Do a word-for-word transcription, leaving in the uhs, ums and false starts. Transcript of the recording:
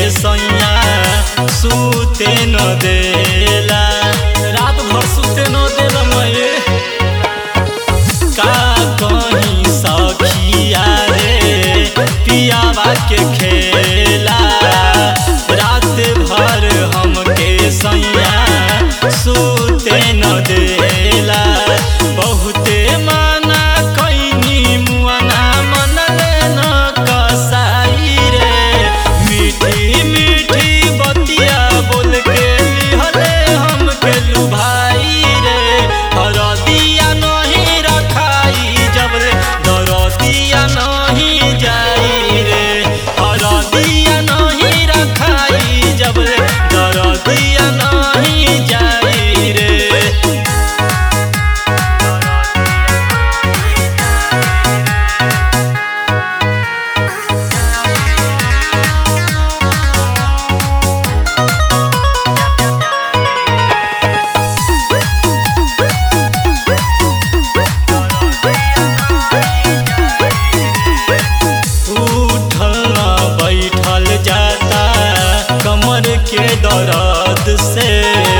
सैया सूते न देला, रात भर सूते न देला। मैं का कहीं सखिया रे पियावा के खेला, रात भर हमके सैया सूते न देला। बहुते माना कईनी मुआना मनले न कसाई रे, मीठी मीठी बतिया बोल के लिहले हमके लुभाई रे। हरदिया नहीं रखाई जब रे दरदिया नहीं जाई रे, हरदिया नहीं रखाई जब रे दरदिया नहीं जाई रे। बैठल जाता कमर के दर्द से,